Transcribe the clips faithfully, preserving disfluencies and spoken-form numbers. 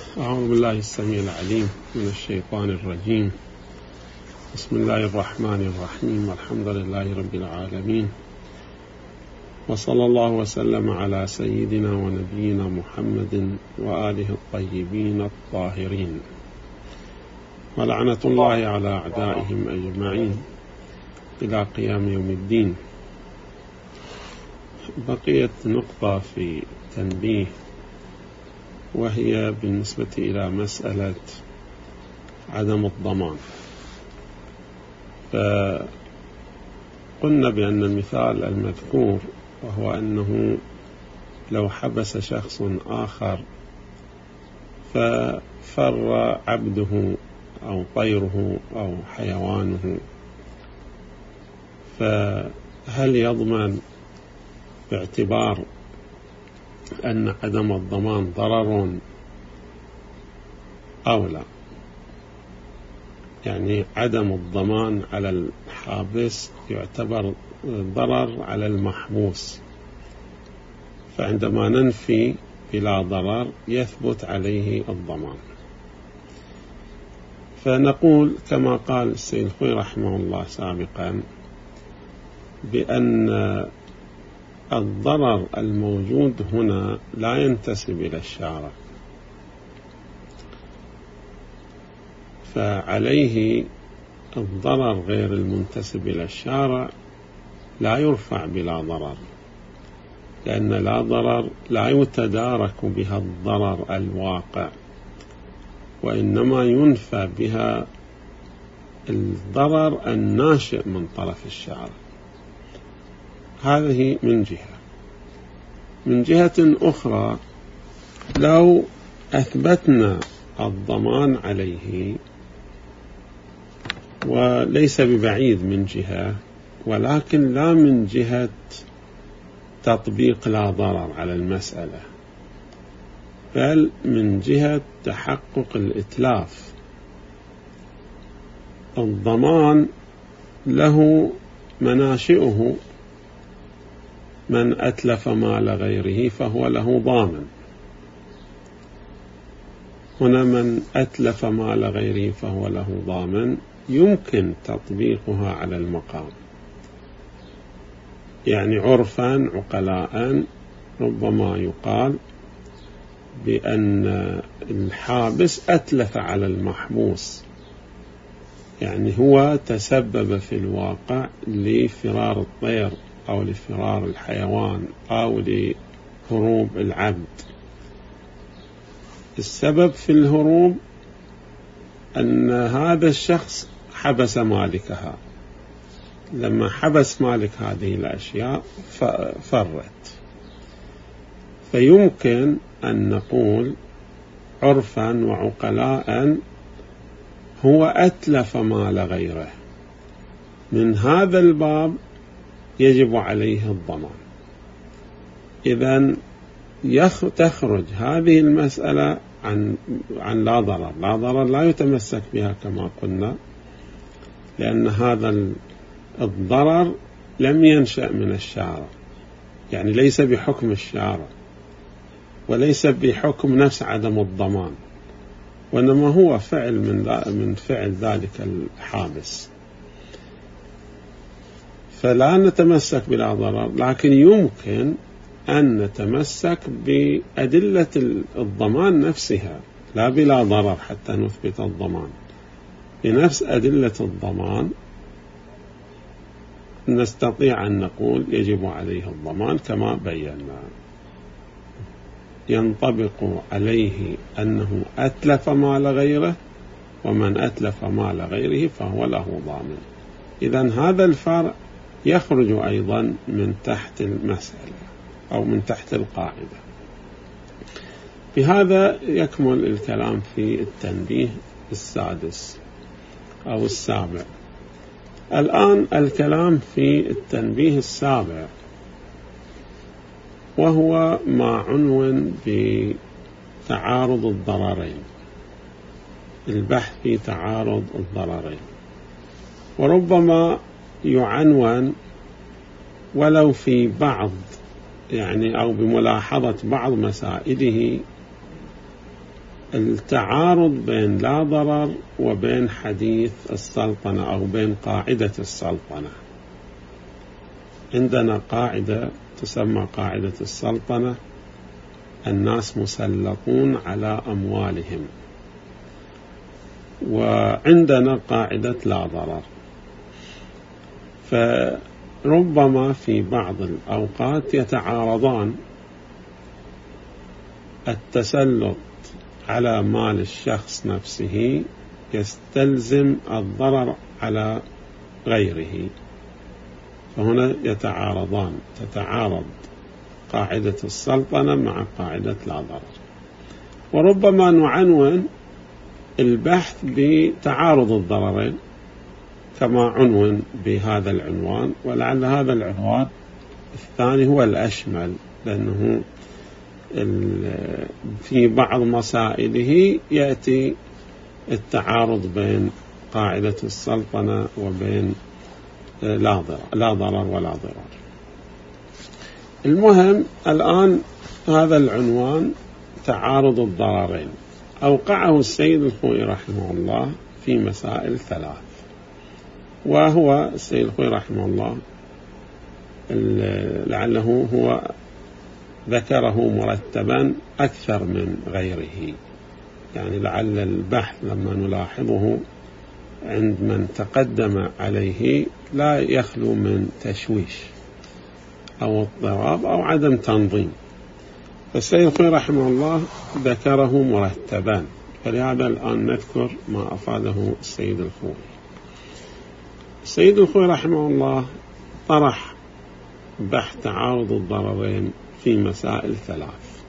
أعوذ بالله السميع العليم من الشيطان الرجيم. بسم الله الرحمن الرحيم. الحمد لله رب العالمين، وصلى الله وسلم على سيدنا ونبينا محمد وآله الطيبين الطاهرين، ولعنة الله على أعدائهم أجمعين إلى قيام يوم الدين. بقيت نقطة في تنبيه، وهي بالنسبة إلى مسألة عدم الضمان. فقلنا بأن المثال المذكور وهو أنه لو حبس شخص آخر ففر عبده أو طيره أو حيوانه، فهل يضمن باعتبار أن عدم الضمان ضرر أو لا؟ يعني عدم الضمان على الحابس يعتبر ضرر على المحبوس، فعندما ننفي بلا ضرر يثبت عليه الضمان. فنقول كما قال السيد الخوئي رحمه الله سابقا بأن الضرر الموجود هنا لا ينتسب إلى الشارع، فعليه الضرر غير المنتسب إلى الشارع لا يرفع بلا ضرر، لأن لا ضرر لا يتدارك بها الضرر الواقع، وإنما ينفى بها الضرر الناشئ من طرف الشارع. هذه من جهة. من جهة أخرى، لو أثبتنا الضمان عليه، وليس ببعيد من جهة، ولكن لا من جهة تطبيق لا ضرر على المسألة، بل من جهة تحقق الإتلاف. الضمان له مناشئه، من أتلف مال غيره فهو له ضامن. هنا من أتلف مال غيره فهو له ضامن يمكن تطبيقها على المقام، يعني عرفا عقلاء ربما يقال بأن الحابس أتلف على المحبوس، يعني هو تسبب في الواقع لفرار الطير أو لفرار الحيوان أو لهروب العبد. السبب في الهروب أن هذا الشخص حبس مالكها، لما حبس مالك هذه الأشياء فرت. فيمكن أن نقول عرفا وعقلاء هو أتلف مال غيره، من هذا الباب يجب عليه الضمان. إذن تخرج هذه المسألة عن عن لا ضرر. لا ضرر لا يتمسك بها كما قلنا، لأن هذا الضرر لم ينشأ من الشارع، يعني ليس بحكم الشارع وليس بحكم نفس عدم الضمان، وإنما هو فعل من من فعل ذلك الحابس. فلا نتمسك بلا ضرر، لكن يمكن أن نتمسك بأدلة الضمان نفسها، لا بلا ضرر حتى نثبت الضمان. بنفس أدلة الضمان نستطيع أن نقول يجب عليه الضمان كما بينا. ينطبق عليه أنه أتلف مال غيره، ومن أتلف مال غيره فهو له ضامن. إذن هذا الفرع يخرج أيضا من تحت المسألة أو من تحت القاعدة. بهذا يكمل الكلام في التنبيه السادس أو السابع. الآن الكلام في التنبيه السابع، وهو ما عنون بتعارض الضررين، البحث في تعارض الضررين. وربما يعنون ولو في بعض يعني أو بملاحظة بعض مسائله التعارض بين لا ضرر وبين حديث السلطنة أو بين قاعدة السلطنة. عندنا قاعدة تسمى قاعدة السلطنة: الناس مسلطون على أموالهم. وعندنا قاعدة لا ضرر. فربما في بعض الأوقات يتعارضان. التسلط على مال الشخص نفسه يستلزم الضرر على غيره، فهنا يتعارضان، تتعارض قاعدة السلطنة مع قاعدة لا ضرر. وربما نعنون البحث بتعارض الضررين كما عنون بهذا العنوان، ولعل هذا العنوان الثاني هو الأشمل، لأنه في بعض مسائله يأتي التعارض بين قاعدة السلطنة وبين لا ضرر لا ضرر ولا ضرر. المهم الآن هذا العنوان تعارض الضررين أوقعه السيد الخوئي رحمه الله في مسائل ثلاث. وهو السيد الخوئي رحمه الله لعله هو ذكره مرتبا أكثر من غيره، يعني لعل البحث لما نلاحظه عند من تقدم عليه لا يخلو من تشويش أو اضطراب أو عدم تنظيم. فالسيد الخوئي رحمه الله ذكره مرتبا، فلهذا الآن نذكر ما أفاده السيد الخوئي. السيد الخوئي رحمه الله طرح بحث تعارض الضررين في مسائل ثلاث.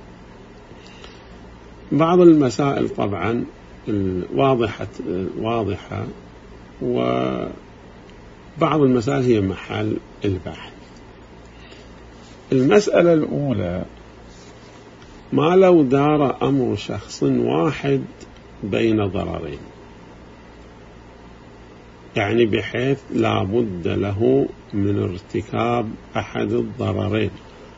بعض المسائل طبعا واضحة واضحة وبعض المسائل هي محل البحث. المسألة الأولى: ما لو دار أمر شخص واحد بين ضررين، يعني بحيث لا بد له من ارتكاب أحد الضررين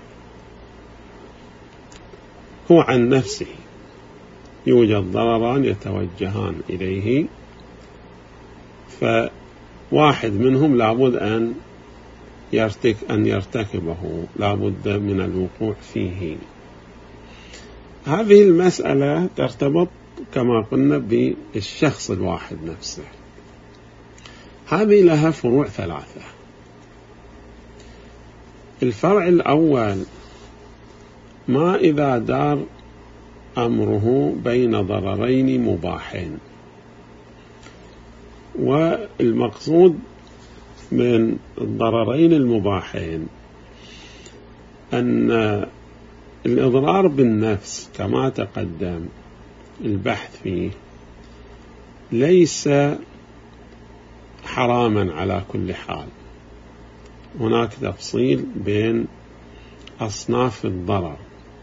هو عن نفسه، يوجد ضرران يتوجهان إليه، فواحد منهم لابد أن يرتك أن يرتكبه، لابد من الوقوع فيه. هذه المسألة ترتبط كما قلنا بالشخص الواحد نفسه. هذه لها فروع ثلاثة. الفرع الأول: ما إذا دار أمره بين ضررين مباحين. والمقصود من الضررين المباحين أن الإضرار بالنفس كما تقدم البحث فيه ليس حراما على كل حال. هناك تفصيل بين أصناف الضرر،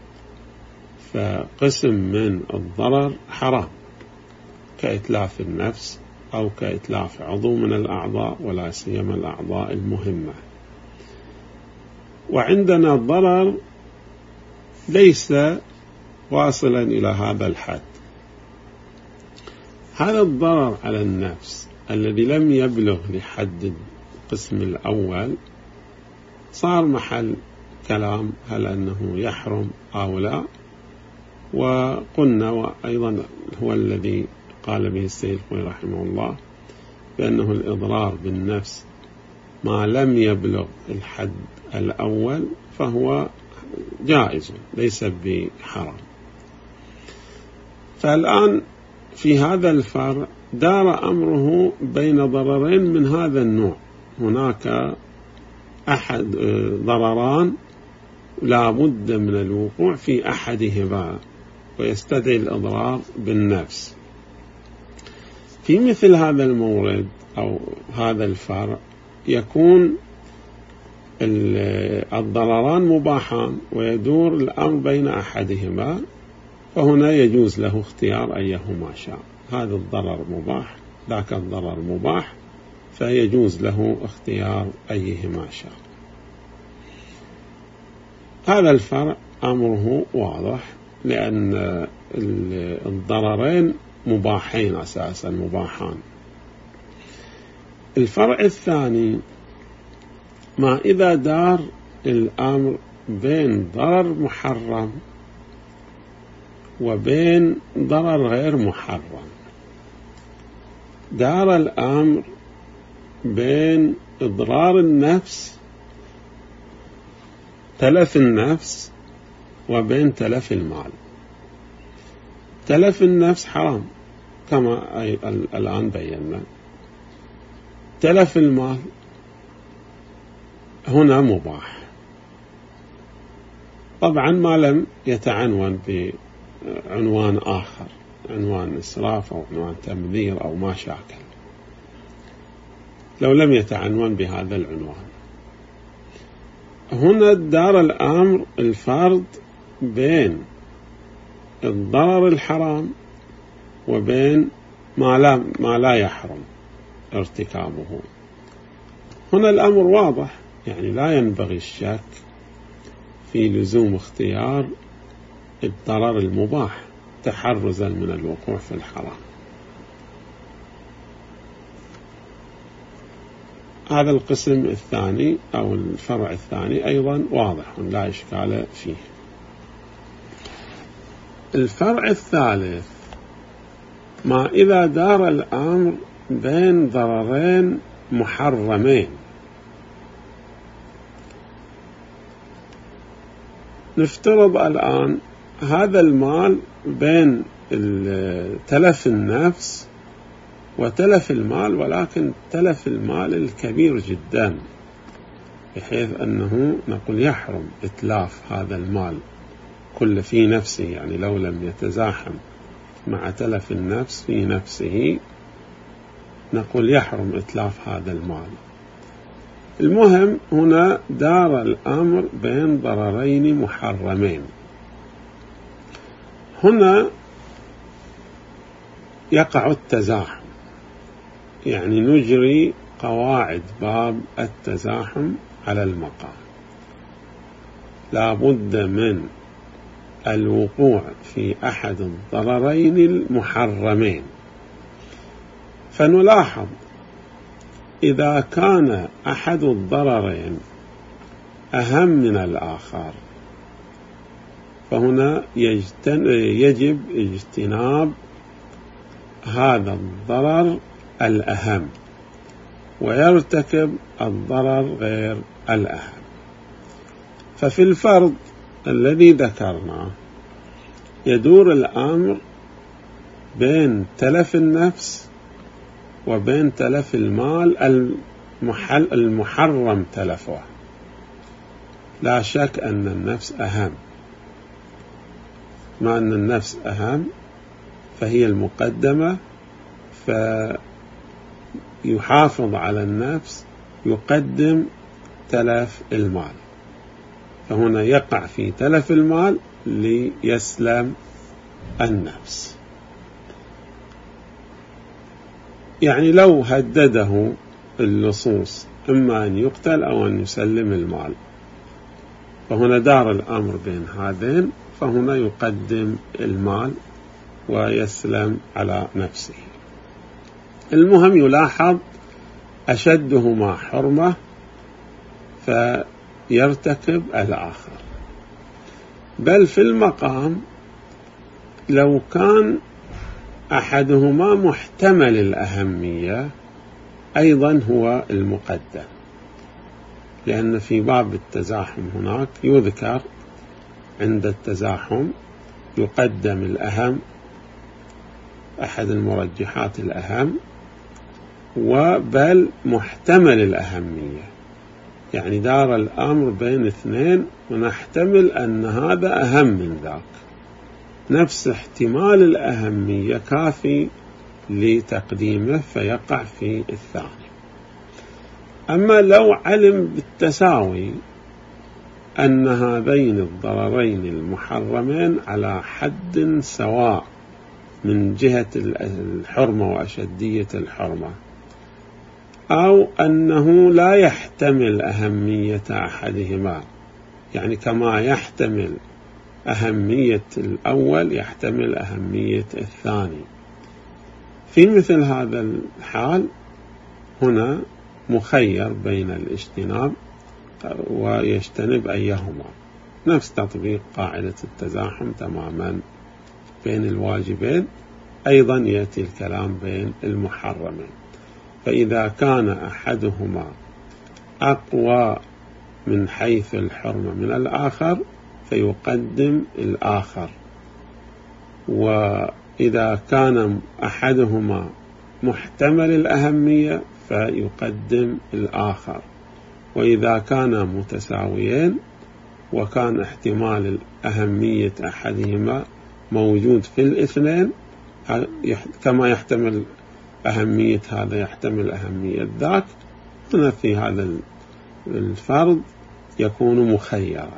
فقسم من الضرر حرام كإتلاف النفس أو كإتلاف عضو من الأعضاء، ولا سيما الأعضاء المهمة. وعندنا ضرر ليس واصلا إلى هذا الحد. هذا الضرر على النفس الذي لم يبلغ لحد القسم الأول صار محل كلام هل أنه يحرم أو لا. وقلنا وأيضا هو الذي قال به السيد الخوئي رحمه الله بأنه الإضرار بالنفس ما لم يبلغ الحد الأول فهو جائز ليس بحرام. فالآن في هذا الفرع دار أمره بين ضررين من هذا النوع. هناك أحد ضرران لا بد من الوقوع في أحدهما ويستدعي الإضرار بالنفس. في مثل هذا المورد أو هذا الفرع يكون الضرران مباحان ويدور الأمر بين أحدهما، فهنا يجوز له اختيار أيهما شاء. هذا الضرر مباح، ذاك الضرر مباح، فيجوز له اختيار أيهما شاء. هذا الفرع أمره واضح، لأن الضررين مباحين أساسا مباحان. الفرع الثاني ما إذا دار الأمر بين ضرر محرم وبين ضرر غير محرم. دار الأمر بين إضرار النفس تلف النفس وبين تلف المال. تلف النفس حرام كما الآن بينا. تلف المال هنا مباح، طبعا ما لم يتعنون بعنوان آخر، عنوان إسراف أو عنوان تمذير أو ما شاكل. لو لم يتعنون بهذا العنوان، هنا دار الأمر الفرد بين الضرر الحرام وبين ما لا, ما لا يحرم ارتكابه. هنا الأمر واضح، يعني لا ينبغي الشك في لزوم اختيار الضرر المباح تحرزا من الوقوع في الحرام. هذا القسم الثاني أو الفرع الثاني أيضا واضح لا إشكال فيه. الفرع الثالث ما إذا دار الأمر بين ضررين محرمين. نفترض الآن هذا المال بين تلف النفس وتلف المال، ولكن تلف المال الكبير جدا بحيث أنه نقول يحرم إتلاف هذا المال كل في نفسه، يعني لو لم يتزاحم مع تلف النفس في نفسه نقول يحرم إتلاف هذا المال. المهم هنا دار الأمر بين ضررين محرمين. هنا يقع التزاحم، يعني نجري قواعد باب التزاحم على المقام. لا بد من الوقوع في أحد الضررين المحرمين. فنلاحظ إذا كان أحد الضررين أهم من الآخر فهنا يجب اجتناب هذا الضرر الأهم ويرتكب الضرر غير الأهم. ففي الفرض الذي ذكرناه يدور الأمر بين تلف النفس وبين تلف المال المحل المحرم تلفه. لا شك أن النفس أهم، مع أن النفس أهم فهي المقدمة، فيحافظ على النفس يقدم تلف المال. فهنا يقع في تلف المال ليسلم النفس. يعني لو هدده اللصوص إما أن يقتل أو أن يسلم المال، فهنا دار الأمر بين هذين، فهنا يقدم المال ويسلم على نفسه. المهم يلاحظ أشدهما حرمة فيرتكب الآخر. بل في المقام لو كان أحدهما محتمل الأهمية أيضا هو المقدم، لأن في باب التزاحم هناك يذكر عند التزاحم يقدم الأهم، أحد المرجحات الأهم، وبل محتمل الأهمية، يعني دار الأمر بين اثنين ونحتمل أن هذا أهم من ذاك. نفس احتمال الأهمية كافي لتقديمه فيقع في الثاني. أما لو علم بالتساوي أن هذين الضررين المحرمين على حد سواء من جهة الحرمة وأشدية الحرمة، أو أنه لا يحتمل أهمية أحدهما، يعني كما يحتمل أهمية الأول يحتمل أهمية الثاني. في مثل هذا الحال هنا مخير بين الاجتناب ويجتنب أيهما، نفس تطبيق قاعدة التزاحم تماما بين الواجبين. أيضا يأتي الكلام بين المحرمين، فإذا كان أحدهما أقوى من حيث الحرمة من الآخر فيقدم الآخر، وإذا كان أحدهما محتمل الأهمية فيقدم الآخر، وإذا كانا متساويين وكان احتمال أهمية أحدهما موجود في الاثنين كما يحتمل أهمية هذا يحتمل أهمية ذاك، هنا في هذا الفرض يكون مخيرا.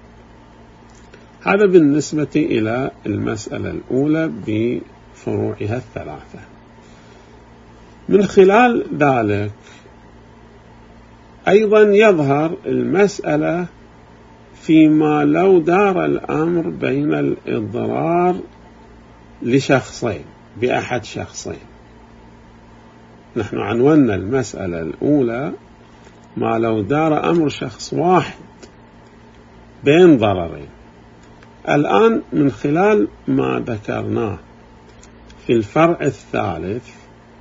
هذا بالنسبة إلى المسألة الأولى بفروعها الثلاثة. من خلال ذلك أيضا يظهر المسألة فيما لو دار الأمر بين الإضرار لشخصين بأحد شخصين. نحن عنونا المسألة الأولى ما لو دار أمر شخص واحد بين ضررين. الآن من خلال ما ذكرناه في الفرع الثالث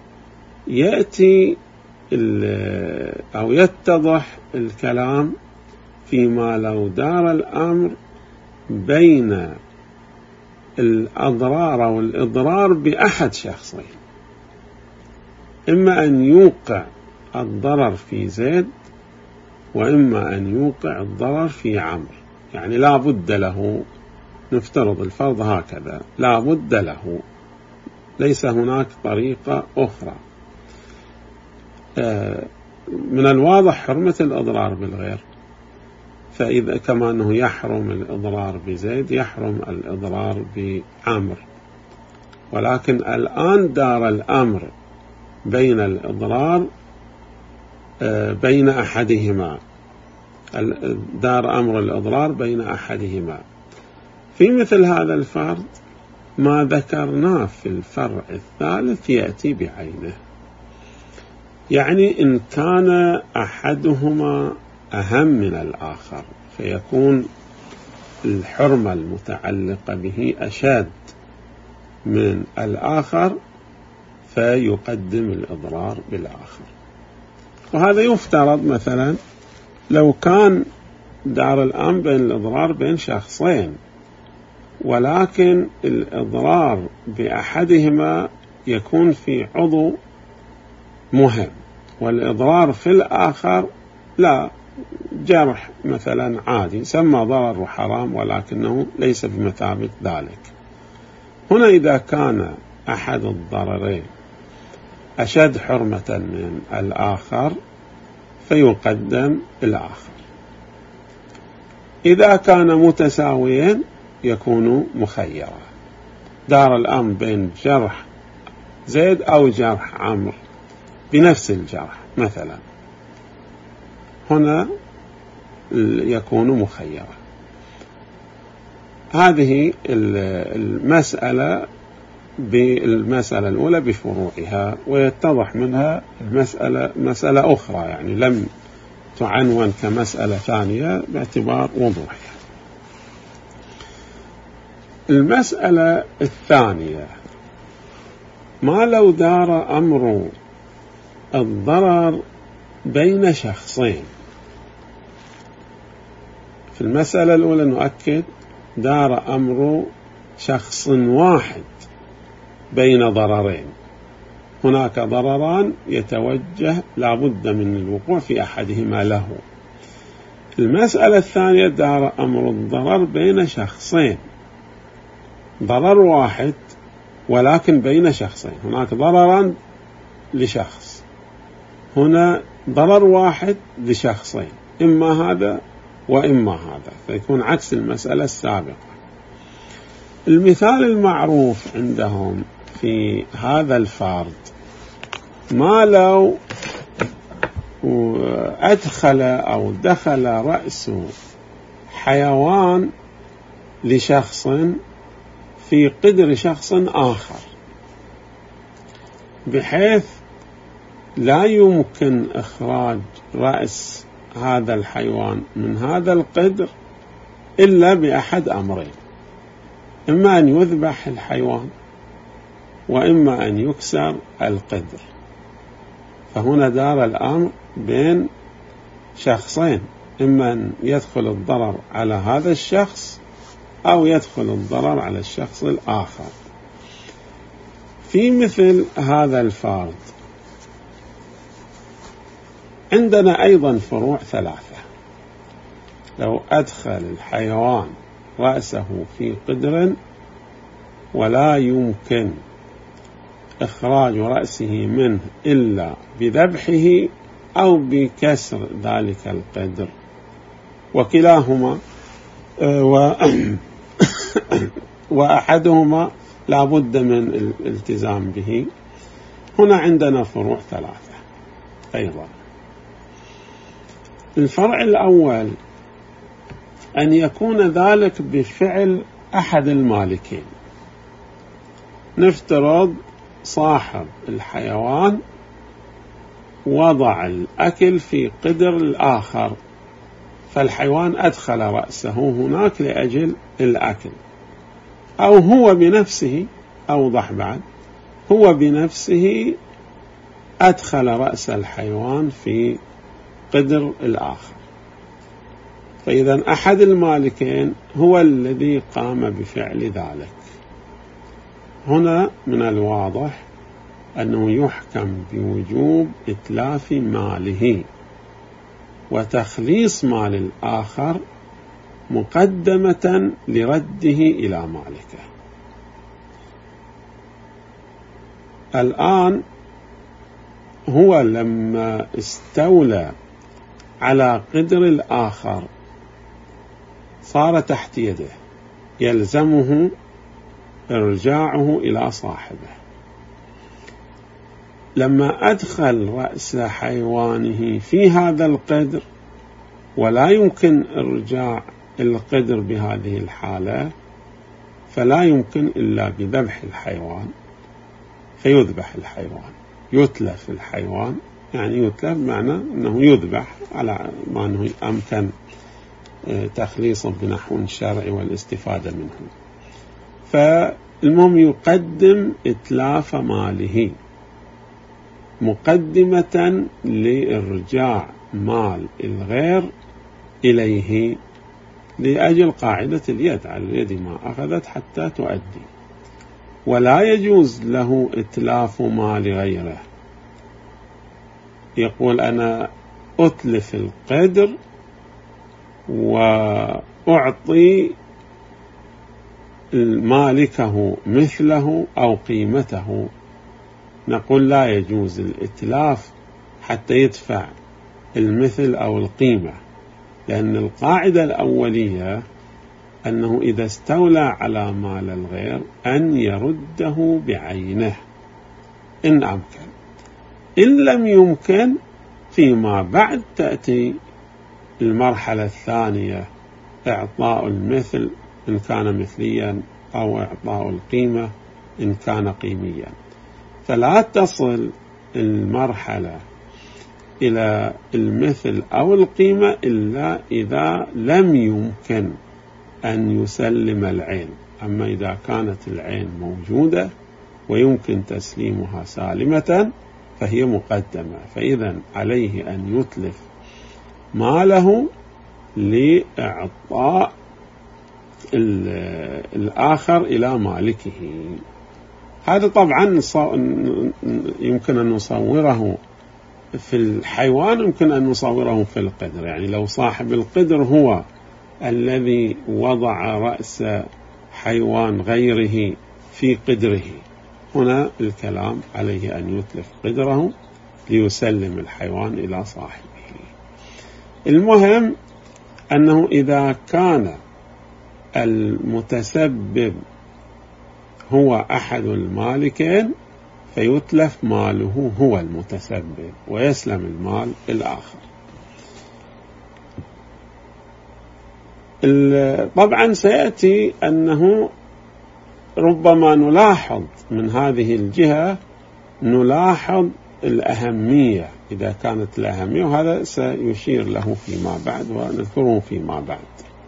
يأتي أو يتضح الكلام فيما لو دار الأمر بين الأضرار أو الإضرار بأحد شخصين، إما أن يوقع الضرر في زيد وإما أن يوقع الضرر في عمرو، يعني لا بد له، نفترض الفرض هكذا، لا بد له، ليس هناك طريقة أخرى. من الواضح حرمة الإضرار بالغير، فإذا كما أنه يحرم الإضرار بزيد يحرم الإضرار بعمر، ولكن الآن دار الأمر بين الإضرار بين أحدهما، دار أمر الإضرار بين أحدهما. في مثل هذا الفرض ما ذكرناه في الفرع الثالث يأتي بعينه، يعني إن كان أحدهما أهم من الآخر فيكون الحرمة المتعلقة به أشد من الآخر فيقدم الإضرار بالآخر. وهذا يفترض مثلا لو كان دار الأمر بين الإضرار بين شخصين، ولكن الإضرار بأحدهما يكون في عضو مهم والإضرار في الآخر لا، جرح مثلا عادي سمى ضرر وحرام ولكنه ليس بمثابة ذلك. هنا إذا كان أحد الضررين أشد حرمة من الآخر فيقدم الآخر. إذا كان متساويين يكون مخيرا، دار الأمر بين جرح زيد أو جرح عمرو بنفس الجرح مثلا، هنا يكون مخيرا. هذه المسألة بالمسألة الأولى بفروعها، ويتضح منها المسألة مسألة أخرى يعني لم تعنون كمسألة ثانية باعتبار وضوحها. المسألة الثانية ما لو دار أمر الضرر بين شخصين. في المسألة الأولى نؤكد دار أمر شخص واحد بين ضررين، هناك ضرران يتوجه لابد من الوقوع في أحدهما له. المسألة الثانية دار أمر الضرر بين شخصين، ضرر واحد ولكن بين شخصين، هناك ضرران لشخص، هنا ضرر واحد لشخصين، إما هذا وإما هذا، فيكون عكس المسألة السابقة. المثال المعروف عندهم في هذا الفرض ما لو أدخل أو دخل رأس حيوان لشخص في قدر شخص آخر، بحيث لا يمكن إخراج رأس هذا الحيوان من هذا القدر إلا بأحد أمرين: إما أن يذبح الحيوان، وإما أن يكسر القدر. فهنا دار الأمر بين شخصين، إما أن يدخل الضرر على هذا الشخص أو يدخل الضرر على الشخص الآخر. في مثل هذا الفرض عندنا أيضا فروع ثلاثة: لو أدخل الحيوان رأسه في قدر ولا يمكن إخراج رأسه منه إلا بذبحه أو بكسر ذلك القدر، وكلاهما وأحدهما لا بد من الالتزام به. هنا عندنا فروع ثلاثة أيضا. الفرع الأول أن يكون ذلك بفعل أحد المالكين. نفترض صاحب الحيوان وضع الأكل في قدر الآخر، فالحيوان أدخل رأسه هناك لأجل الأكل، أو هو بنفسه أوضح بعد، هو بنفسه أدخل رأس الحيوان في قدر الآخر. فإذا أحد المالكين هو الذي قام بفعل ذلك. هنا من الواضح أنه يحكم بوجوب إتلاف ماله وتخليص مال الآخر مقدمة لرده إلى مالكه. الآن هو لما استولى على قدر الآخر صار تحت يده، يلزمه إرجاعه إلى صاحبه. لما أدخل رأس حيوانه في هذا القدر ولا يمكن إرجاع القدر بهذه الحالة، فلا يمكن إلا بذبح الحيوان، فيذبح الحيوان، يتلف الحيوان. يعني يتلف معنى أنه يذبح على ما أنه أمكن تخليصه بنحو شرعي والاستفادة منه. فالمهم يقدم إتلاف ماله مقدمة لإرجاع مال الغير إليه، لأجل قاعدة اليد: على اليد ما أخذت حتى تؤدي. ولا يجوز له إتلاف مال غيره، يقول أنا أتلف القدر وأعطي مالكه مثله أو قيمته. نقول لا يجوز الإتلاف حتى يدفع المثل أو القيمة، لأن القاعدة الأولية أنه إذا استولى على مال الغير أن يرده بعينه إن أمكن. إن لم يمكن فيما بعد تأتي المرحلة الثانية: إعطاء المثل إن كان مثليا، أو إعطاء القيمة إن كان قيميا. فلا تصل المرحلة إلى المثل أو القيمة إلا إذا لم يمكن أن يسلم العين. أما إذا كانت العين موجودة ويمكن تسليمها سالمة فهي مقدمة، فإذا عليه أن يتلف ماله لإعطاء الآخر إلى مالكه. هذا طبعا يمكن أن نصوره في الحيوان، يمكن أن نصوره في القدر. يعني لو صاحب القدر هو الذي وضع رأس حيوان غيره في قدره، هنا الكلام عليه أن يتلف قدره ليسلم الحيوان إلى صاحبه. المهم أنه إذا كان المتسبب هو أحد المالكين فيتلف ماله هو المتسبب ويسلم المال الآخر. طبعا سيأتي أنه ربما نلاحظ من هذه الجهة، نلاحظ الأهمية إذا كانت الأهمية، وهذا سيشير له فيما بعد ونذكره فيما بعد.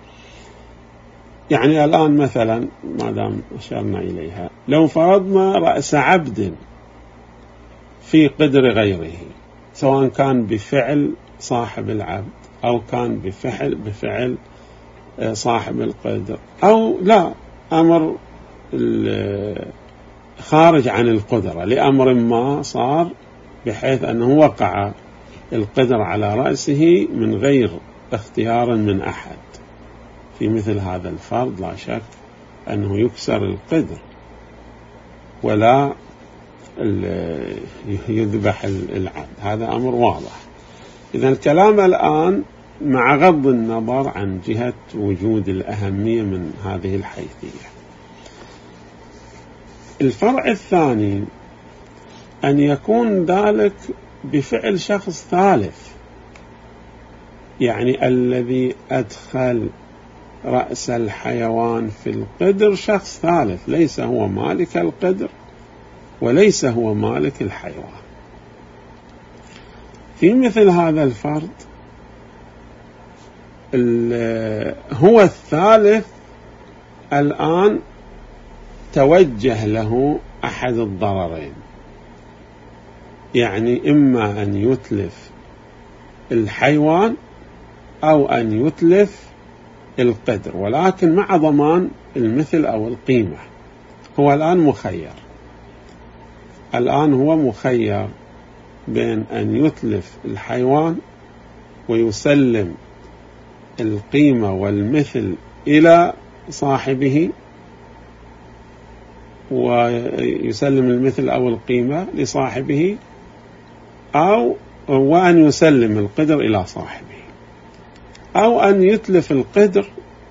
يعني الآن مثلا ما دام أشرنا إليها، لو فرضنا رأس عبد في قدر غيره، سواء كان بفعل صاحب العبد أو كان بفعل بفعل صاحب القدر، أو لا أمر خارج عن القدرة لأمر ما صار بحيث أنه وقع القدر على رأسه من غير اختيار من أحد. في مثل هذا الفرض لا شك أنه يكسر القدر ولا يذبح العبد، هذا أمر واضح. إذا الكلام الآن مع غض النظر عن جهة وجود الأهمية من هذه الحيثية. الفرع الثاني أن يكون ذلك بفعل شخص ثالث، يعني الذي أدخل رأس الحيوان في القدر شخص ثالث، ليس هو مالك القدر وليس هو مالك الحيوان. في مثل هذا الفرض هو الثالث الآن توجه له أحد الضررين، يعني إما أن يتلف الحيوان أو أن يتلف القدر، ولكن مع ضمان المثل أو القيمة. هو الآن مخير، الآن هو مخير بين أن يتلف الحيوان ويسلم القيمة والمثل إلى صاحبه، ويسلم المثل أو القيمة لصاحبه، أو وأن يسلم القدر إلى صاحبه، أو أن يتلف القدر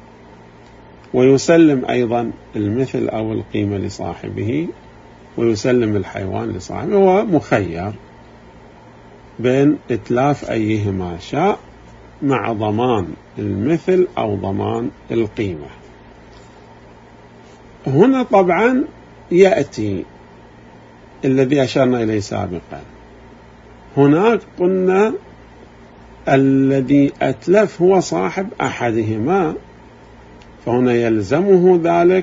ويسلم أيضا المثل أو القيمة لصاحبه ويسلم الحيوان لصاحبه. هو مخير بين إتلاف أيهما شاء مع ضمان المثل أو ضمان القيمة. هنا طبعا يأتي الذي أشرنا إليه سابقا، هناك قلنا الذي أتلف هو صاحب أحدهما، فهنا يلزمه ذلك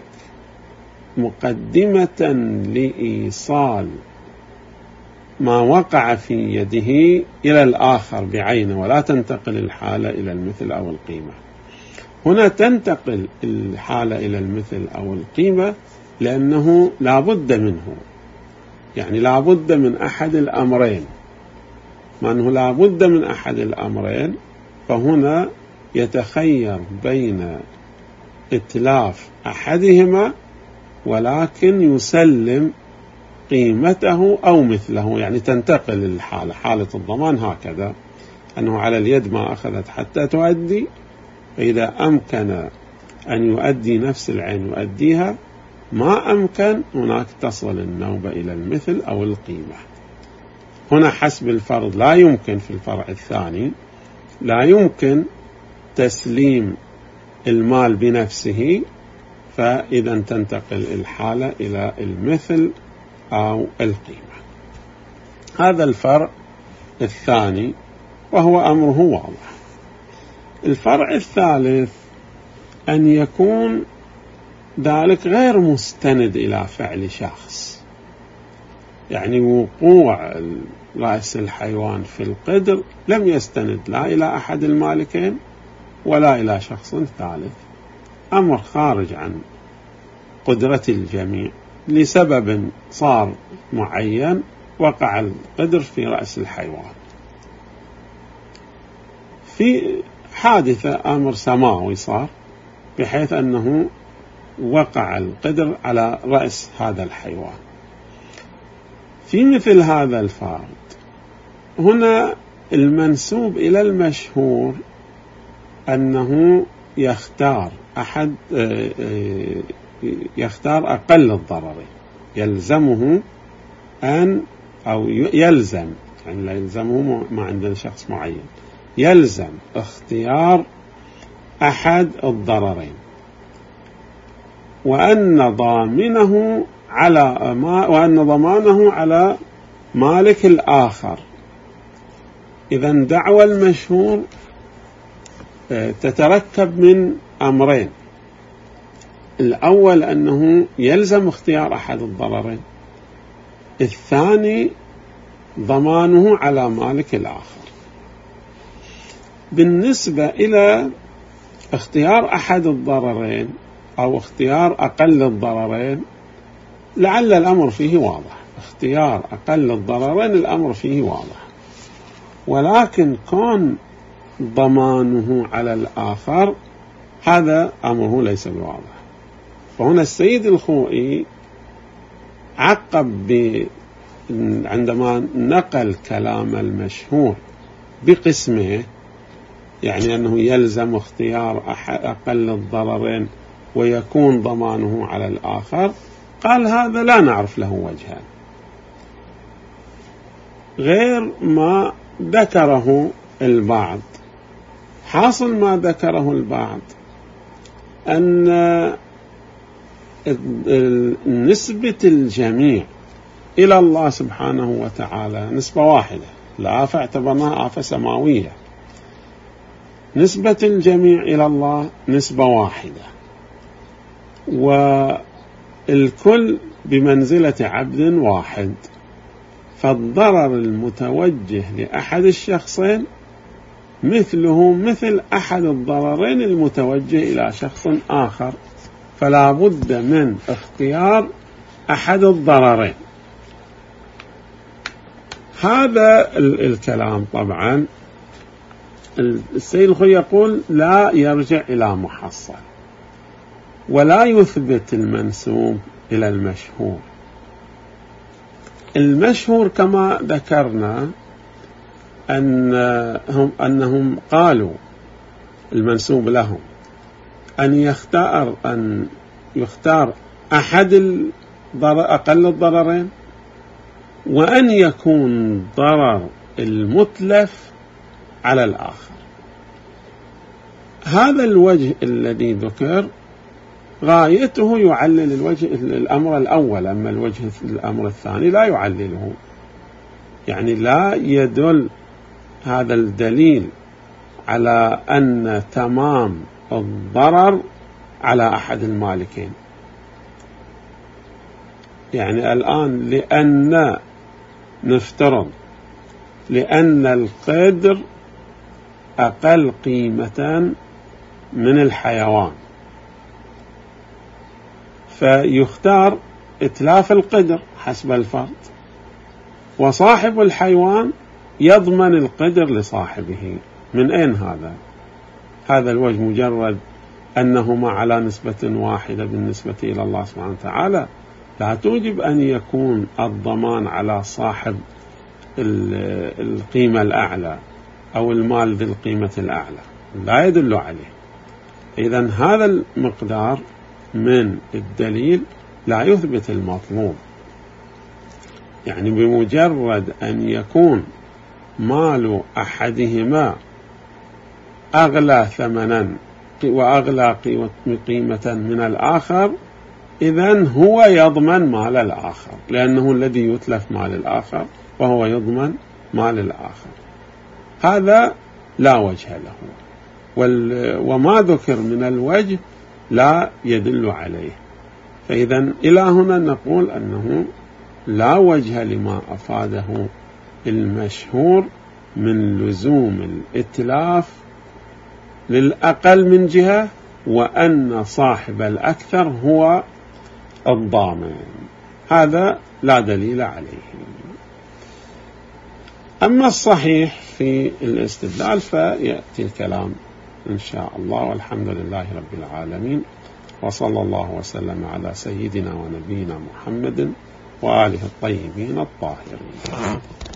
مقدمة لإيصال ما وقع في يده إلى الآخر بعينه، ولا تنتقل الحالة إلى المثل أو القيمة. هنا تنتقل الحالة إلى المثل أو القيمة لأنه لا بد منه، يعني لا بد من أحد الأمرين، ما أنه لا بد من أحد الأمرين، فهنا يتخير بين إتلاف أحدهما ولكن يسلم قيمته أو مثله، يعني تنتقل الحالة، حالة الضمان هكذا أنه على اليد ما أخذت حتى تؤدي، فإذا أمكن أن يؤدي نفس العين يؤديها، ما أمكن هناك تصل النوبة إلى المثل أو القيمة. هنا حسب الفرض لا يمكن، في الفرع الثاني لا يمكن تسليم المال بنفسه، فإذا تنتقل الحالة إلى المثل أو القيمة. هذا الفرع الثاني وهو أمره واضح. الفرع الثالث أن يكون ذلك غير مستند إلى فعل شخص، يعني وقوع رأس الحيوان في القدر لم يستند لا إلى أحد المالكين ولا إلى شخص ثالث، أمر خارج عن قدرة الجميع لسبب صار معين، وقع القدر في رأس الحيوان. في حادثة أمر سماوي صار بحيث أنه وقع القدر على رأس هذا الحيوان. في مثل هذا الفرض هنا المنسوب إلى المشهور أنه يختار أحد يختار أقل الضررين، يلزمه أن أو يلزم، يعني لا يلزمه ما عندنا شخص معين، يلزم اختيار أحد الضررين، وأن ضامنه على ما وأن ضمانه على مالك الآخر. إذن دعوى المشهور تتركب من أمرين: الأول أنه يلزم اختيار أحد الضررين، الثاني ضمانه على مالك الآخر. بالنسبة إلى اختيار أحد الضررين أو اختيار أقل الضررين، لعل الأمر فيه واضح. اختيار أقل الضررين الأمر فيه واضح، ولكن كون ضمانه على الآخر هذا أمره ليس بواضح. فهنا السيد الخوئي عقب عندما نقل كلام المشهور بقسمه، يعني أنه يلزم اختيار أقل الضررين ويكون ضمانه على الآخر، قال هذا لا نعرف له وجها غير ما ذكره البعض. حاصل ما ذكره البعض أن نسبة الجميع إلى الله سبحانه وتعالى نسبة واحدة، الآفة اعتبرناها آفة سماوية. نسبة الجميع إلى الله نسبة واحدة، والكل بمنزلة عبد واحد، فالضرر المتوجه لأحد الشخصين مثله مثل أحد الضررين المتوجه إلى شخص آخر، فلا بد من اختيار أحد الضررين. هذا الكلام طبعا السيد الخوئي يقول لا يرجع إلى محصل، ولا يثبت المنسوب إلى المشهور. المشهور كما ذكرنا أنهم, أنهم قالوا المنسوب لهم أن يختار أن يختار أحد الضرر أقل الضررين، وأن يكون ضرر المتلف على الآخر. هذا الوجه الذي ذكر غايته يعلل الوجه الأمر الأول، أما الوجه الأمر الثاني لا يعلله، يعني لا يدل هذا الدليل على أن تمام الضرر على أحد المالكين. يعني الآن لأن نفترض لأن القدر أقل قيمة من الحيوان، فيختار إتلاف القدر حسب الفرض، وصاحب الحيوان يضمن القدر لصاحبه. من أين هذا؟ هذا الوجه مجرد أنهما على نسبة واحدة بالنسبة إلى الله سبحانه وتعالى لا توجب أن يكون الضمان على صاحب القيمة الأعلى أو المال ذي القيمة الأعلى، لا يدل عليه. إذن هذا المقدار من الدليل لا يثبت المطلوب. يعني بمجرد أن يكون مال أحدهما أغلى ثمنا وأغلى قيمة من الآخر، إذن هو يضمن مال الآخر، لأنه الذي يتلف مال الآخر وهو يضمن مال الآخر. هذا لا وجه له، وما ذكر من الوجه لا يدل عليه. فإذا إلى هنا نقول أنه لا وجه لما أفاده المشهور من لزوم الإتلاف للأقل من جهة، وأن صاحب الأكثر هو الضامن. هذا لا دليل عليه. أما الصحيح في الاستدلال فيأتي الكلام إن شاء الله، والحمد لله رب العالمين، وصلى الله وسلم على سيدنا ونبينا محمد وآله الطيبين الطاهرين.